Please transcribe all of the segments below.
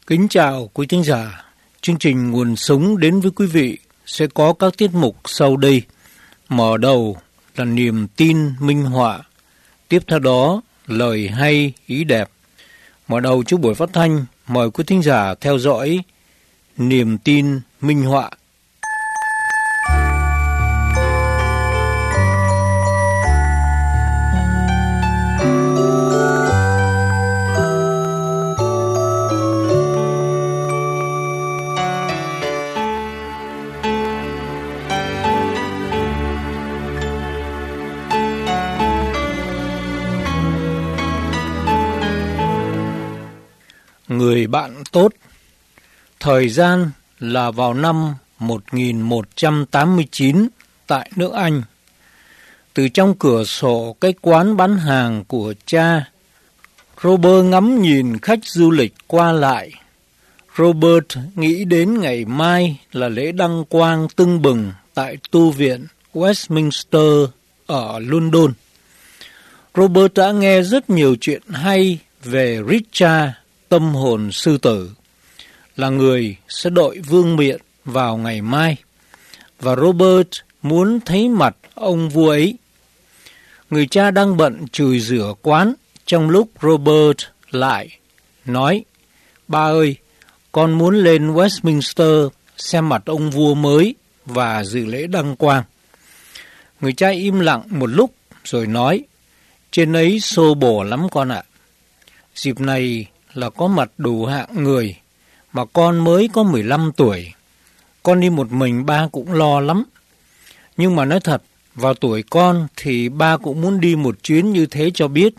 Kính chào quý thính giả. Chương trình Nguồn Sống đến với quý vị sẽ có các tiết mục sau đây. Mở đầu là niềm tin minh họa. Tiếp theo đó, lời hay ý đẹp. Mở đầu cho buổi phát thanh, mời quý thính giả theo dõi niềm tin minh họa. Người bạn tốt. Thời gian là vào năm 1189 tại nước Anh. Từ trong cửa sổ cái quán bán hàng của cha, Robert ngắm nhìn khách du lịch qua lại. Robert nghĩ đến ngày mai là lễ đăng quang tưng bừng tại tu viện Westminster ở London. Robert đã nghe rất nhiều chuyện hay về Richard, tâm hồn sư tử, là người sẽ đội vương miện vào ngày mai, và Robert muốn thấy mặt ông vua ấy. Người cha đang bận chùi rửa quán, trong lúc Robert lại nói: "Ba ơi, con muốn lên Westminster xem mặt ông vua mới và dự lễ đăng quang." Người cha im lặng một lúc rồi nói: "Trên ấy xô bồ lắm con ạ. Dịp này là có mặt đủ hạng người, mà con mới có 15 tuổi. Con đi một mình ba cũng lo lắm. Nhưng mà nói thật, vào tuổi con thì ba cũng muốn đi một chuyến như thế cho biết.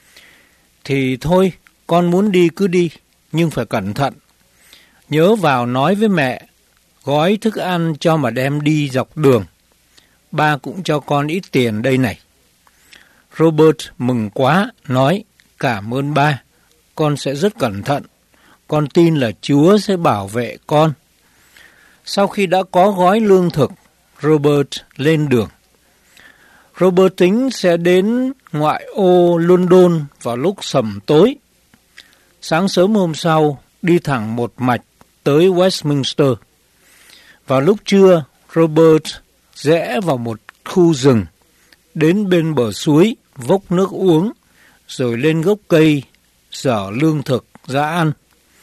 Thì thôi, con muốn đi cứ đi, nhưng phải cẩn thận. Nhớ vào nói với mẹ, gói thức ăn cho mà đem đi dọc đường. Ba cũng cho con ít tiền đây này." Robert mừng quá, nói: "Cảm ơn ba. Con sẽ rất cẩn thận. Con tin là Chúa sẽ bảo vệ con." Sau khi đã có gói lương thực, Robert lên đường. Robert tính sẽ đến ngoại ô London vào lúc sầm tối. Sáng sớm hôm sau, đi thẳng một mạch tới Westminster. Vào lúc trưa, Robert rẽ vào một khu rừng, đến bên bờ suối, vốc nước uống, rồi lên gốc cây, dở lương thực ra ăn.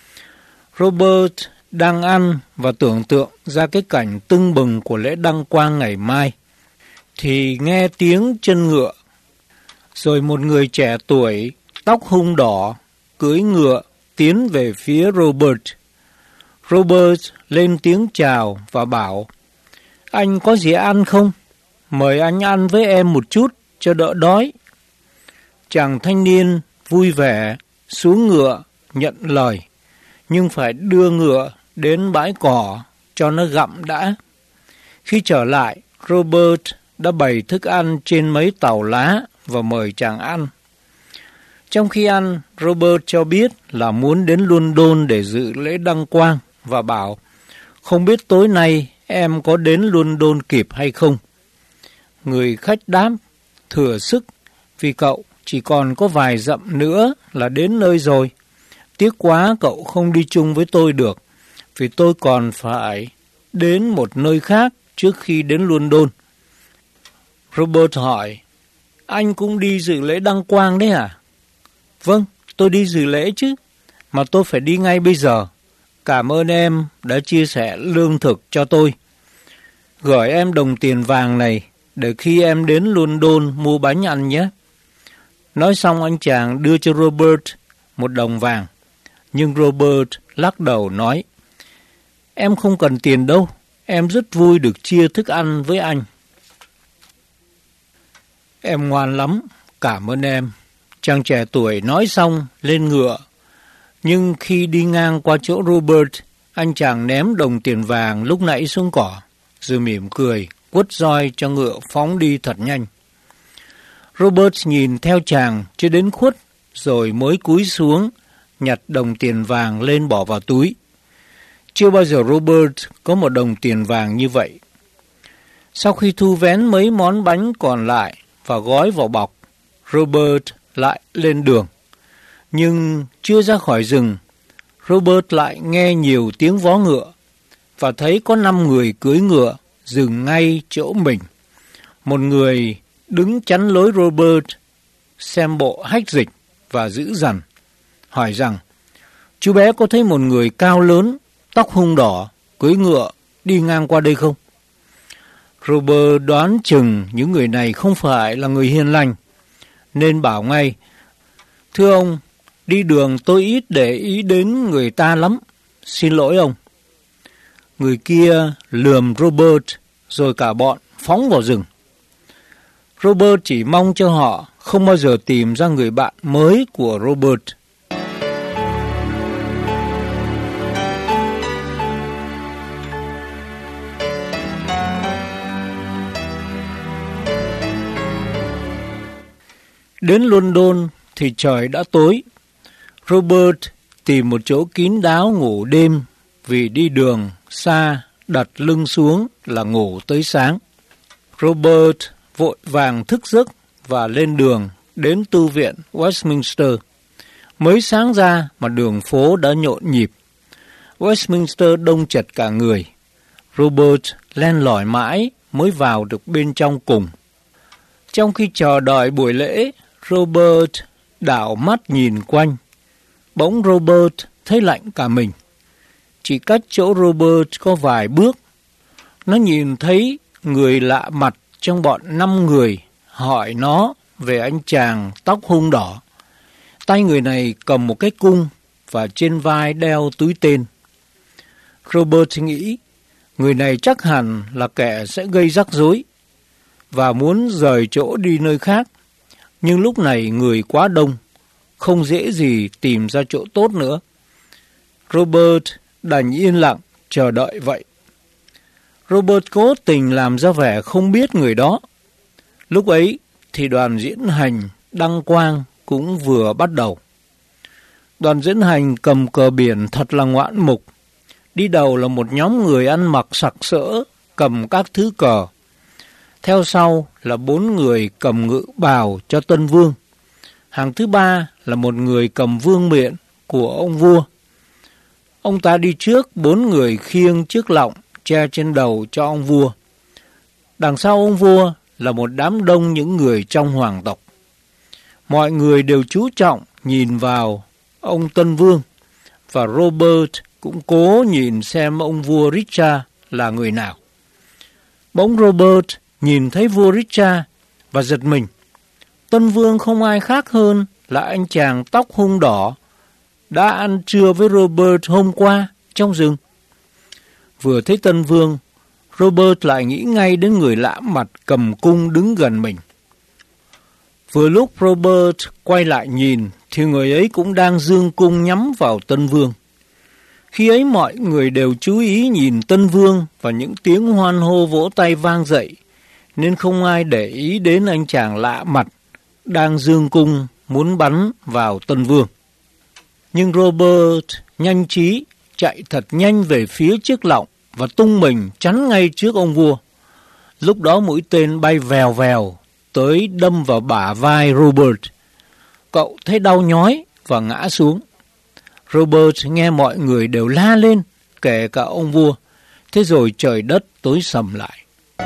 Robert đang ăn và tưởng tượng ra cái cảnh tưng bừng của lễ đăng quang ngày mai, thì nghe tiếng chân ngựa. Rồi một người trẻ tuổi, tóc hung đỏ, cưỡi ngựa tiến về phía Robert. Robert lên tiếng chào và bảo: "Anh có gì ăn không? Mời anh ăn với em một chút cho đỡ đói." Chàng thanh niên vui vẻ xuống ngựa nhận lời, nhưng phải đưa ngựa đến bãi cỏ cho nó gặm đã. Khi trở lại, Robert đã bày thức ăn trên mấy tàu lá và mời chàng ăn. Trong khi ăn, Robert cho biết là muốn đến London để dự lễ đăng quang và bảo: "Không biết tối nay em có đến London kịp hay không?" Người khách đáp: "Thừa sức, vì cậu chỉ còn có vài dặm nữa là đến nơi rồi. Tiếc quá cậu không đi chung với tôi được, vì tôi còn phải đến một nơi khác trước khi đến London." Robert hỏi: "Anh cũng đi dự lễ đăng quang đấy à?" "Vâng, tôi đi dự lễ chứ, mà tôi phải đi ngay bây giờ. Cảm ơn em đã chia sẻ lương thực cho tôi. Gửi em đồng tiền vàng này để khi em đến London mua bánh ăn nhé." Nói xong, anh chàng đưa cho Robert một đồng vàng. Nhưng Robert lắc đầu nói: "Em không cần tiền đâu, em rất vui được chia thức ăn với anh." "Em ngoan lắm, cảm ơn em." Chàng trẻ tuổi nói xong lên ngựa. Nhưng khi đi ngang qua chỗ Robert, anh chàng ném đồng tiền vàng lúc nãy xuống cỏ, rồi mỉm cười, quất roi cho ngựa phóng đi thật nhanh. Robert nhìn theo chàng cho đến khuất, rồi mới cúi xuống, nhặt đồng tiền vàng lên bỏ vào túi. Chưa bao giờ Robert có một đồng tiền vàng như vậy. Sau khi thu vén mấy món bánh còn lại và gói vào bọc, Robert lại lên đường. Nhưng chưa ra khỏi rừng, Robert lại nghe nhiều tiếng vó ngựa và thấy có 5 người cưỡi ngựa dừng ngay chỗ mình. Một người đứng chắn lối Robert xem bộ hách dịch và dữ dằn, hỏi rằng: chú bé có thấy một người cao lớn, tóc hung đỏ, cưỡi ngựa đi ngang qua đây không? Robert đoán chừng những người này không phải là người hiền lành, nên bảo ngay: thưa ông, đi đường tôi ít để ý đến người ta lắm, xin lỗi ông. Người kia lườm Robert rồi cả bọn phóng vào rừng. Robert chỉ mong cho họ không bao giờ tìm ra người bạn mới của Robert. Đến London thì trời đã tối. Robert tìm một chỗ kín đáo ngủ đêm, vì đi đường xa đặt lưng xuống là ngủ tới sáng. Robert vội vàng thức giấc và lên đường đến tu viện Westminster. Mới sáng ra mà đường phố đã nhộn nhịp. Westminster đông chật cả người. Robert len lỏi mãi mới vào được bên trong cùng. Trong khi chờ đợi buổi lễ, Robert đảo mắt nhìn quanh. Bỗng Robert thấy lạnh cả mình. Chỉ cách chỗ Robert có vài bước, nó nhìn thấy người lạ mặt trong bọn 5 người hỏi nó về anh chàng tóc hung đỏ. Tay người này cầm một cái cung và trên vai đeo túi tên. Robert nghĩ người này chắc hẳn là kẻ sẽ gây rắc rối và muốn rời chỗ đi nơi khác. Nhưng lúc này người quá đông, không dễ gì tìm ra chỗ tốt nữa. Robert đành yên lặng chờ đợi vậy. Robert cố tình làm ra vẻ không biết người đó. Lúc ấy thì đoàn diễn hành đăng quang cũng vừa bắt đầu. Đoàn diễn hành cầm cờ biển thật là ngoạn mục. Đi đầu là một nhóm người ăn mặc sặc sỡ, cầm các thứ cờ. Theo sau là 4 người cầm ngự bào cho tân vương. Hàng thứ 3 là một người cầm vương miện của ông vua. Ông ta đi trước, 4 người khiêng chiếc lọng che trên đầu cho ông vua. Đằng sau ông vua là một đám đông những người trong hoàng tộc. Mọi người đều chú trọng nhìn vào ông tân vương, và Robert cũng cố nhìn xem ông vua Richard là người nào. Bỗng Robert nhìn thấy vua Richard và giật mình. Tân vương không ai khác hơn là anh chàng tóc hung đỏ đã ăn trưa với Robert hôm qua trong rừng. Vừa thấy tân vương, Robert lại nghĩ ngay đến người lạ mặt cầm cung đứng gần mình. Vừa lúc Robert quay lại nhìn thì người ấy cũng đang giương cung nhắm vào tân vương. Khi ấy mọi người đều chú ý nhìn tân vương và những tiếng hoan hô vỗ tay vang dậy, nên không ai để ý đến anh chàng lạ mặt đang giương cung muốn bắn vào tân vương. Nhưng Robert nhanh trí chạy thật nhanh về phía chiếc lọng và tung mình chắn ngay trước ông vua. Lúc đó mũi tên bay vèo vèo tới đâm vào bả vai Robert. Cậu thấy đau nhói và ngã xuống. Robert nghe mọi người đều la lên, kể cả ông vua. Thế rồi trời đất tối sầm lại.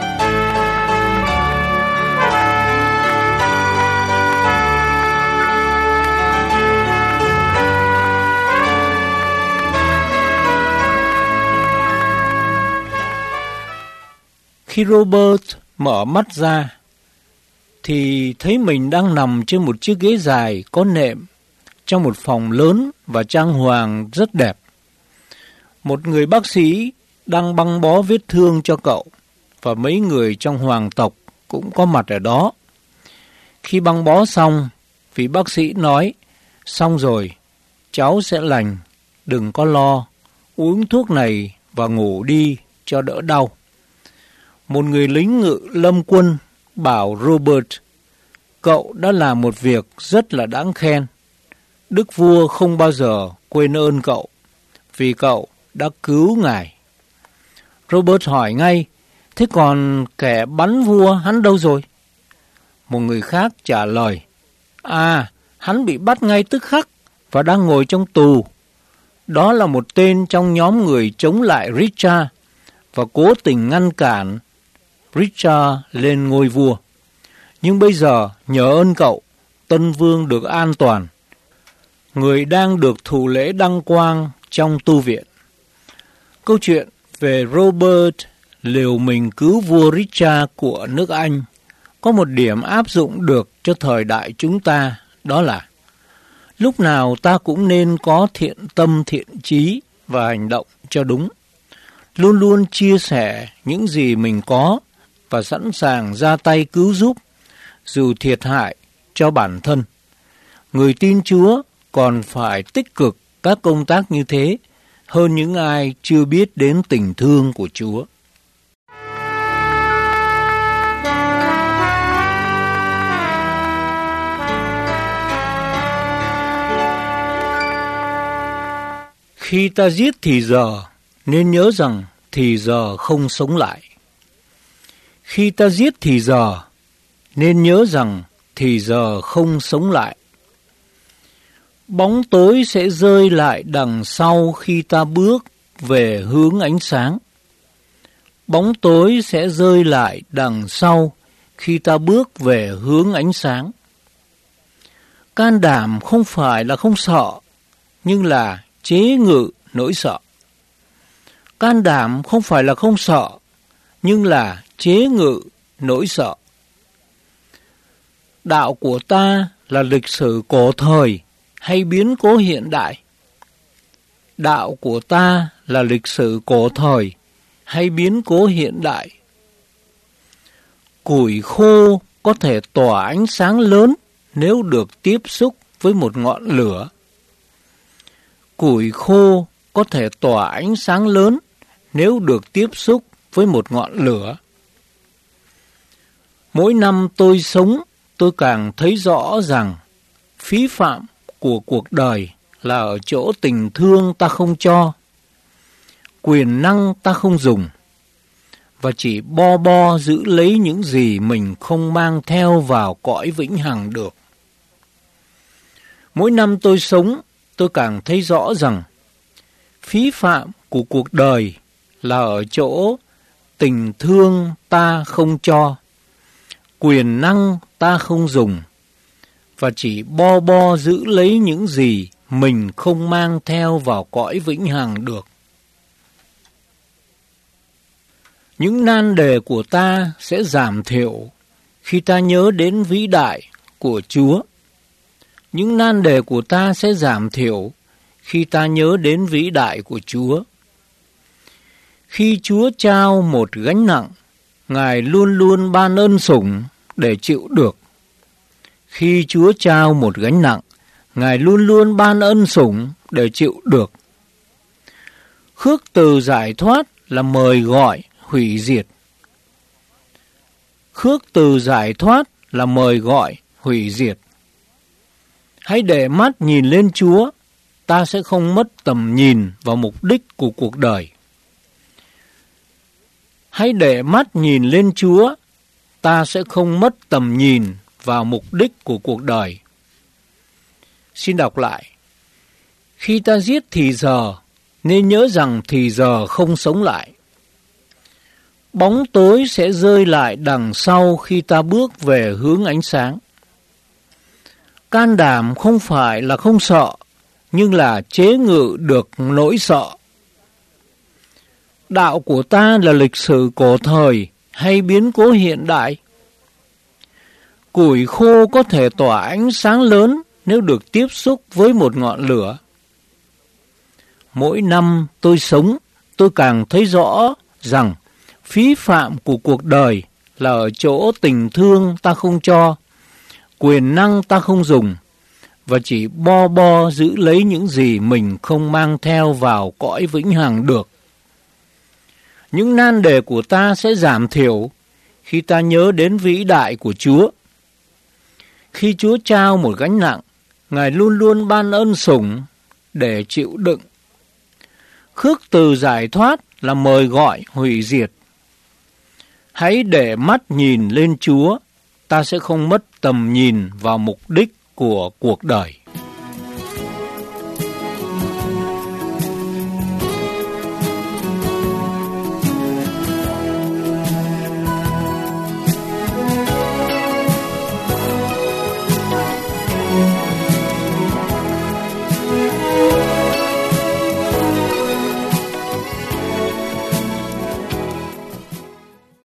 Khi Robert mở mắt ra, thì thấy mình đang nằm trên một chiếc ghế dài có nệm trong một phòng lớn và trang hoàng rất đẹp. Một người bác sĩ đang băng bó vết thương cho cậu và mấy người trong hoàng tộc cũng có mặt ở đó. Khi băng bó xong, vị bác sĩ nói: xong rồi, cháu sẽ lành, đừng có lo, uống thuốc này và ngủ đi cho đỡ đau. Một người lính ngự lâm quân bảo Robert: cậu đã làm một việc rất là đáng khen. Đức vua không bao giờ quên ơn cậu, vì cậu đã cứu ngài. Robert hỏi ngay: thế còn kẻ bắn vua hắn đâu rồi? Một người khác trả lời: hắn bị bắt ngay tức khắc và đang ngồi trong tù. Đó là một tên trong nhóm người chống lại Richard và cố tình ngăn cản Richard lên ngôi vua. Nhưng bây giờ, nhờ ơn cậu, Tân Vương được an toàn. Người đang được thụ lễ đăng quang trong tu viện. Câu chuyện về Robert liều mình cứu vua Richard của nước Anh có một điểm áp dụng được cho thời đại chúng ta, đó là lúc nào ta cũng nên có thiện tâm thiện chí và hành động cho đúng. Luôn luôn chia sẻ những gì mình có và sẵn sàng ra tay cứu giúp, dù thiệt hại cho bản thân. Người tin Chúa còn phải tích cực các công tác như thế hơn những ai chưa biết đến tình thương của Chúa. Khi ta giết thì giờ, nên nhớ rằng thì giờ không sống lại. Khi ta giết thì giờ, nên nhớ rằng thì giờ không sống lại. Bóng tối sẽ rơi lại đằng sau khi ta bước về hướng ánh sáng. Bóng tối sẽ rơi lại đằng sau khi ta bước về hướng ánh sáng. Can đảm không phải là không sợ, nhưng là chế ngự nỗi sợ. Can đảm không phải là không sợ, nhưng là chế ngự nỗi sợ. Đạo của ta là lịch sử cổ thời hay biến cố hiện đại? Đạo của ta là lịch sử cổ thời hay biến cố hiện đại? Củi khô có thể tỏa ánh sáng lớn nếu được tiếp xúc với một ngọn lửa. Củi khô có thể tỏa ánh sáng lớn nếu được tiếp xúc với một ngọn lửa. Mỗi năm tôi sống, tôi càng thấy rõ rằng phí phạm của cuộc đời là ở chỗ tình thương ta không cho, quyền năng ta không dùng, và chỉ bo bo giữ lấy những gì mình không mang theo vào cõi vĩnh hằng được. Mỗi năm tôi sống, tôi càng thấy rõ rằng phí phạm của cuộc đời là ở chỗ tình thương ta không cho, quyền năng ta không dùng, và chỉ bo bo giữ lấy những gì mình không mang theo vào cõi vĩnh hằng được. Những nan đề của ta sẽ giảm thiểu khi ta nhớ đến vĩ đại của Chúa. Những nan đề của ta sẽ giảm thiểu khi ta nhớ đến vĩ đại của Chúa. Khi Chúa trao một gánh nặng, Ngài luôn luôn ban ơn sủng để chịu được. Khi Chúa trao một gánh nặng, Ngài luôn luôn ban ân sủng để chịu được. Khước từ giải thoát là mời gọi hủy diệt. Khước từ giải thoát là mời gọi hủy diệt. Hãy để mắt nhìn lên Chúa, ta sẽ không mất tầm nhìn vào mục đích của cuộc đời. Hãy để mắt nhìn lên Chúa, ta sẽ không mất tầm nhìn vào mục đích của cuộc đời. Xin đọc lại. Khi ta giết thì giờ, nên nhớ rằng thì giờ không sống lại. Bóng tối sẽ rơi lại đằng sau khi ta bước về hướng ánh sáng. Can đảm không phải là không sợ, nhưng là chế ngự được nỗi sợ. Đạo của ta là lịch sử cổ thời hay biến cố hiện đại? Củi khô có thể tỏa ánh sáng lớn nếu được tiếp xúc với một ngọn lửa. Mỗi năm tôi sống, tôi càng thấy rõ rằng phí phạm của cuộc đời là ở chỗ tình thương ta không cho, quyền năng ta không dùng, và chỉ bo bo giữ lấy những gì mình không mang theo vào cõi vĩnh hằng được. Những nan đề của ta sẽ giảm thiểu khi ta nhớ đến vĩ đại của Chúa. Khi Chúa trao một gánh nặng, Ngài luôn luôn ban ơn sủng để chịu đựng. Khước từ giải thoát là mời gọi hủy diệt. Hãy để mắt nhìn lên Chúa, ta sẽ không mất tầm nhìn vào mục đích của cuộc đời.